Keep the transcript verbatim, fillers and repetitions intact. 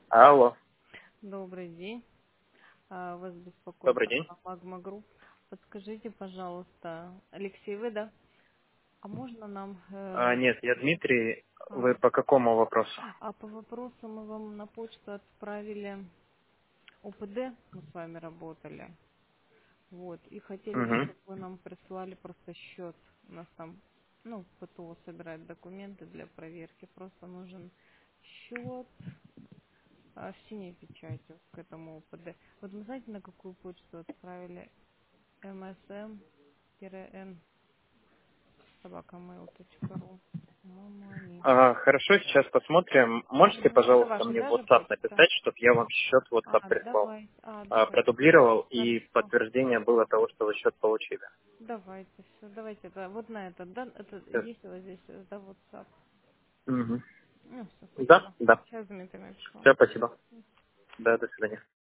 Алло, Добрый день. А, Вас беспокоит добрый день. Магма Групп. Подскажите, пожалуйста, Алексей, вы, да? А можно нам... А, э, нет, я Дмитрий. Вы а, по какому вопросу? а по вопросу мы вам на почту отправили ОПД, мы с вами работали. Вот, и хотели бы, Угу. чтобы вы нам прислали просто счет. У нас там, ну, ПТО собирает документы для проверки. Просто нужен счет а, с синей печатью к этому ОПД. Вот вы знаете, на какую почту отправили? msm-n собака mail точка ру. По-моему, они. А, хорошо, сейчас посмотрим. Можете, Мгм. Это пожалуйста, ваша мне в даже WhatsApp почта? написать, чтобы я вам счет в WhatsApp А, прислал? давай, а, А, давай. продублировал и Хорошо. подтверждение было того, что вы счет получили. Давайте, все, давайте, да, вот на это, да, это Всё. есть у вас здесь, э, да, WhatsApp. Мгм. Ну, все, Да, спасибо. да. Сейчас Дмитрий напишу. Все, спасибо. Да, до свидания.